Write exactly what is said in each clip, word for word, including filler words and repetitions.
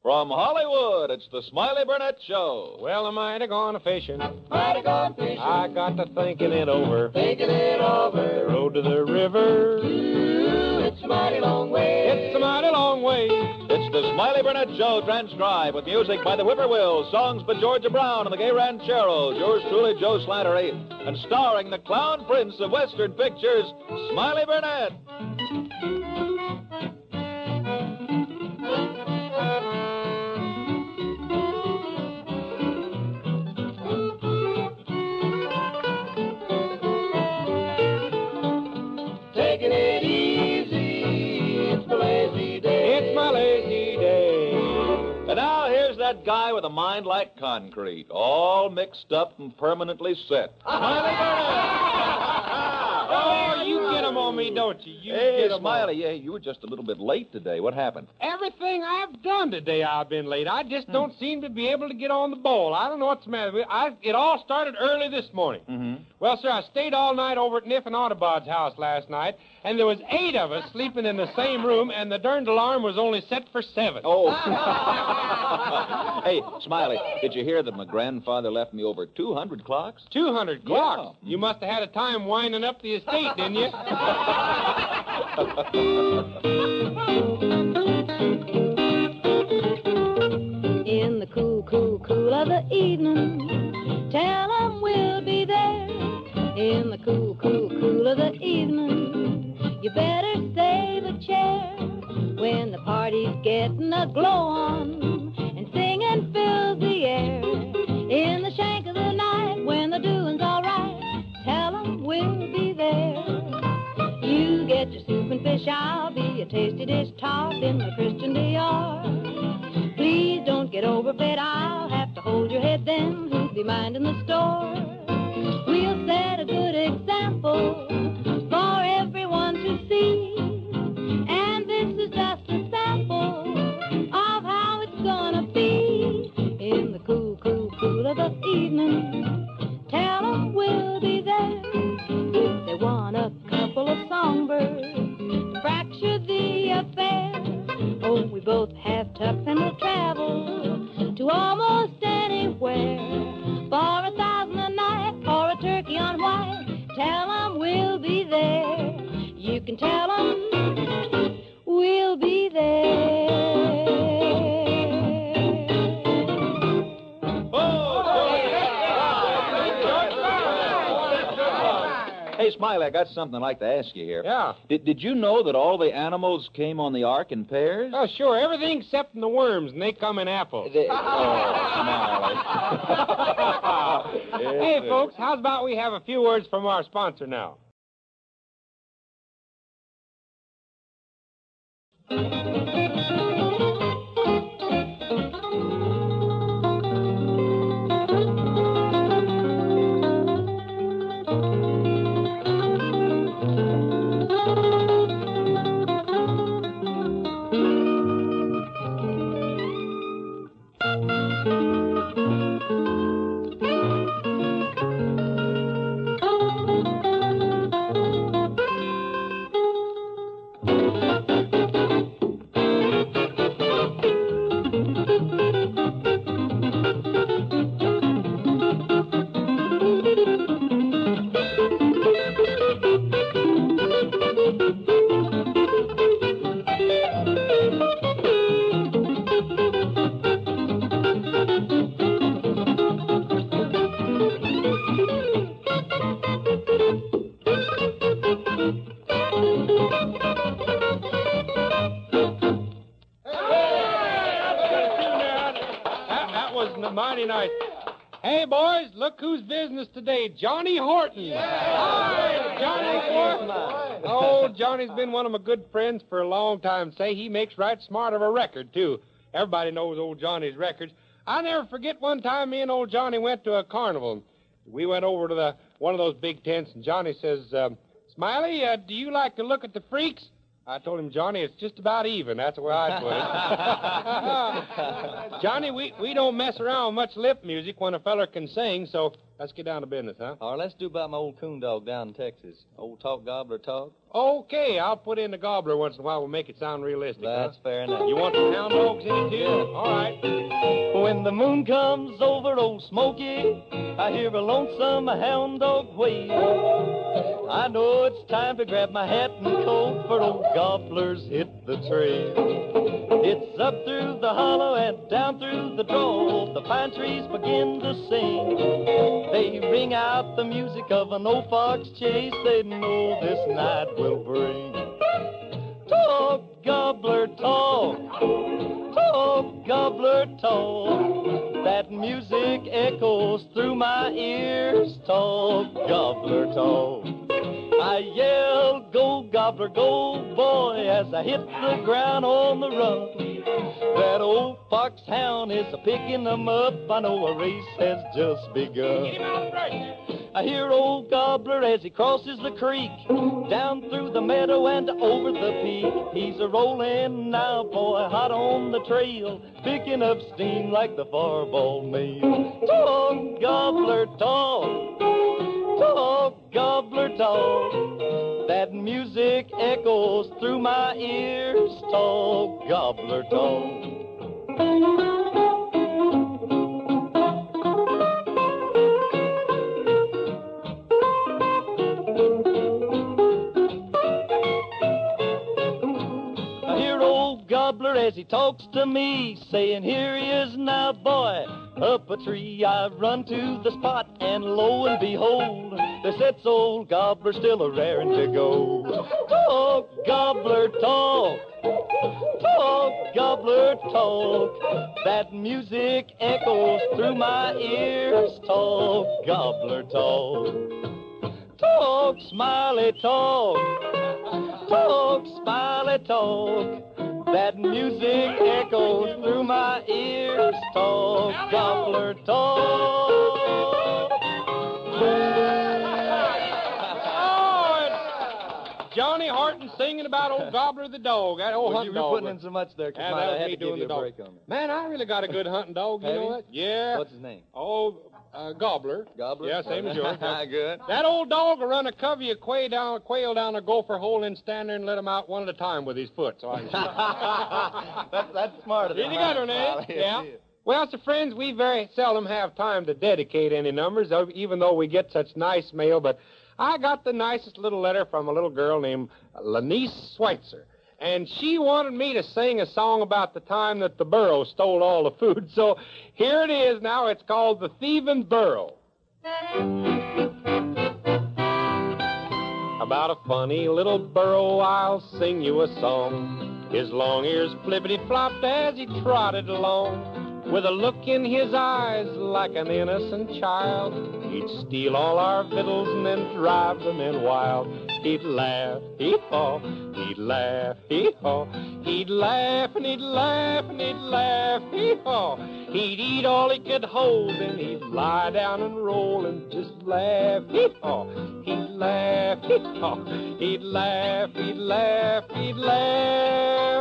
From Hollywood, it's the Smiley Burnett Show. Well, am I gone a fishing? Mighty gone fishing. I got to thinking it over. Thinking it over. The road to the river. Ooh, it's a mighty long way. It's a mighty long way. It's the Smiley Burnett Show, transcribed with music by the Whippoorwills, songs by Georgia Brown and the Gay Rancheros, yours truly, Joe Slattery, and starring the Clown Prince of Western Pictures, Smiley Burnett. Taking it easy, it's my lazy day. It's my lazy day. And now here's that guy with a mind like concrete, all mixed up and permanently set. Smiley Burnett! Oh, you get 'em on me, don't you? You Hey, get 'em Smiley, on. yeah, you were just a little bit late today. What happened? Everything I've done today, I've been late. I just don't seem to be able to get on the ball. I don't know what's the matter with me. I, it all started early this morning. Mm-hmm. Well, sir, I stayed all night over at Niff and Audubon's house last night, and there was eight of us sleeping in the same room, and the darned alarm was only set for seven. Oh. Hey, Smiley, did you hear that my grandfather left me over two hundred clocks? two hundred clocks. Yeah. You must have had a time winding up the estate, didn't you? In the cool, cool, cool of the evening, tell 'em we'll be there. In the cool, cool, cool of the evening, you better save a chair. When the party's getting a glow on and singing fills the air. In the shank of the night, when the doing's all right, tell 'em we'll be there. You get your soup and fish, I'll be a tasty dish top in the Christian Dior. Please don't get overfed, I'll have to hold your head then, who'll be minding the store. We'll set a good example for everyone to see. And this is just a sample of how it's gonna be. In the cool, cool, cool of the evening, tell 'em we'll be there. If they want a couple of songbirds to fracture the affair. Oh, we both have tucks and we'll travel to almost anywhere. For a thousand a night or a turkey on white, tell 'em we'll be there. You can tell 'em we'll be there. Hey, Smiley, I got something I'd like to ask you here. Yeah. Did, did you know that all the animals came on the ark in pairs? Oh, sure, everything except the worms, and they come in apples. They- oh, Smiley. Hey, folks, how's about we have a few words from our sponsor now? Mighty nice. Hey, boys, look whose business today. Johnny Horton. Hi, Johnny Horton. Oh, Johnny's been one of my good friends for a long time. Say, he makes right smart of a record, too. Everybody knows old Johnny's records. I never forget one time me and old Johnny went to a carnival. We went over to the one of those big tents, and Johnny says, uh, Smiley, uh, do you like to look at the freaks? I told him, Johnny, it's just about even. That's where I'd put it. Johnny, we, we don't mess around with much lip music when a feller can sing, so let's get down to business, huh? All right, let's do about my old coon dog down in Texas. Old talk, gobbler, talk. Okay, I'll put in the gobbler once in a while. We'll make it sound realistic, That's huh? fair enough. You want some hound dogs in it, too? Yeah. All right. When the moon comes over old Smoky, I hear a lonesome hound dog wail. I know it's time to grab my hat and coat, for old gobblers hit the trail. It's up through the hollow and down through the draw. The pine trees begin to sing. They ring out the music of an old fox chase. They know this night will bring. Talk, gobbler, talk. Talk, gobbler, talk. That music echoes through my ears. Talk, gobbler, talk. I yell, go, gobbler, go, boy, as I hit the ground on the run. That old foxhound is a-picking them up. I know a race has just begun. Get him out right. I hear old gobbler as he crosses the creek, down through the meadow and over the peak. He's a-rolling now, boy, hot on the trail, picking up steam like the farball mail. Talk, gobbler, talk. Talk, gobbler, talk. That music echoes through my ears. Talk, gobbler, talk. I hear old gobbler as he talks to me, saying, here he is now, boy. Up a tree I run to the spot, and lo and behold, there sits old gobbler still a-raring to go. Talk, gobbler, talk. Talk, gobbler, talk. That music echoes through my ears. Talk, gobbler, talk. Talk, smiley, talk. Talk, smiley, talk. That music echoes through my ears. Talk, gobbler, talk. Oh, it's Johnny Horton singing about old Gobbler the dog, that old Well, hunting you were dog. putting in so much there, Yeah, Kamada, that was I had me to give doing you the a dog. break on it. Man, I really got a good hunting dog, you Have know you? what? Yeah. What's his name? Oh, uh, Gobbler. Gobbler? Yeah, same as yours. Yeah. Good. That old dog will run a covey of quail down, quail down a gopher hole and stand there and let them out one at a time with his foot. So I can that's, that's smarter than Really mine, got one, eh? Smiley. Yeah. It is. Well, so friends, we very seldom have time to dedicate any numbers, though- even though we get such nice mail. But I got the nicest little letter from a little girl named Lanice Schweitzer. And she wanted me to sing a song about the time that the burro stole all the food. So here it is now. It's called The Thieving Burro. About a funny little burro, I'll sing you a song. His long ears flippity-flopped as he trotted along. With a look in his eyes like an innocent child, he'd steal all our victuals and then drive the men wild. He'd laugh, hee-haw, he'd laugh, hee-haw. He'd laugh and he'd laugh and he'd laugh, hee-haw. He'd eat all he could hold and he'd lie down and roll and just laugh, hee-haw. He'd laugh, hee-haw. He'd laugh, he'd laugh, he'd laugh.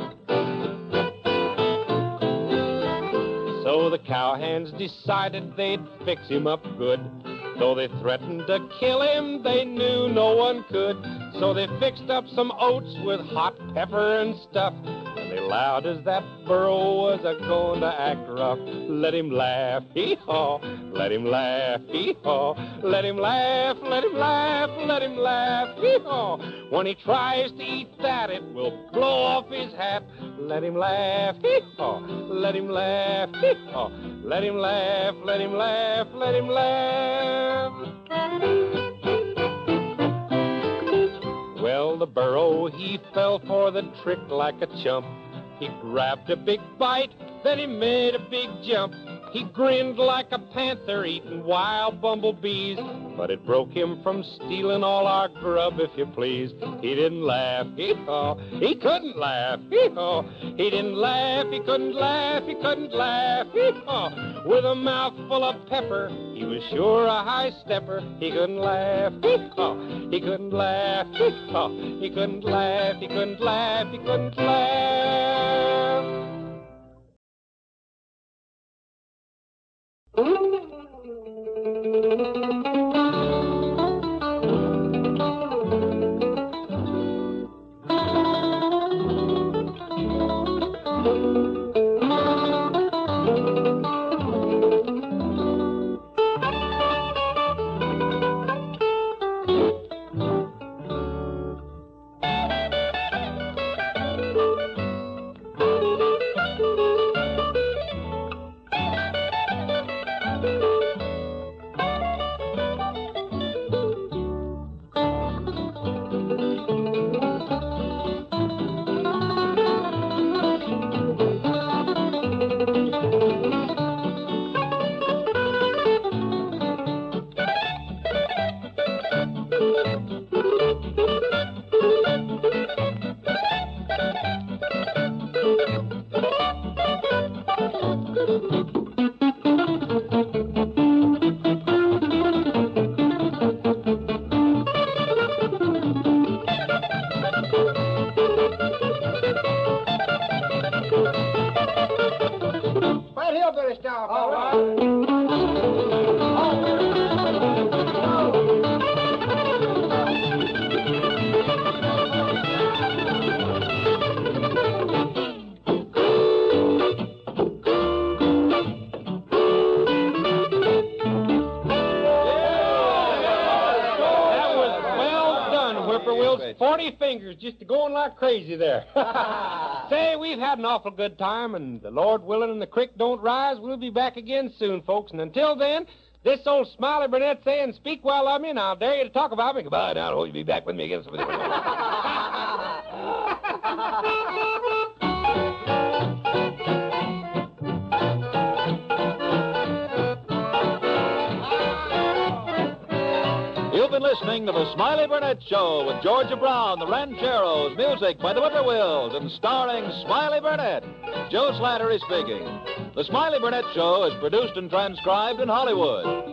So the cowhands decided they'd fix him up good. Though they threatened to kill him, they knew no one could. So they fixed up some oats with hot pepper and stuff. And they allowed as that burro was a-going to act rough. Let him laugh, hee-haw, let him laugh, hee-haw. Let him laugh, let him laugh, let him laugh, hee-haw. When he tries to eat that, it will blow off his hat. Let him laugh, hee-haw, let him laugh, hee-haw. Let him laugh, let him laugh, let him laugh. Well, the burro, he fell for the trick like a chump. He grabbed a big bite, then he made a big jump. He grinned like a panther eating wild bumblebees, but it broke him from stealing all our grub, if you please. He didn't laugh, hee-haw, he couldn't laugh, hee-haw. He didn't laugh, he couldn't laugh, he couldn't laugh, hee-haw. With a mouthful of pepper, he was sure a high stepper. He couldn't laugh, hee-haw, he couldn't laugh, hee-haw. He couldn't laugh, he couldn't laugh, he couldn't laugh. Forty fingers just going like crazy there. Say, we've had an awful good time, and the Lord willing and the creek don't rise, we'll be back again soon, folks. And until then, this old Smiley Burnett saying, speak well of me, and I'll dare you to talk about me. Goodbye now, I hope you'll be back with me again. You've been listening to the Smiley Burnett Show with Georgia Brown, the Rancheros, music by the Whippoorwills, and starring Smiley Burnett. Joe Slattery speaking. The Smiley Burnett Show is produced and transcribed in Hollywood.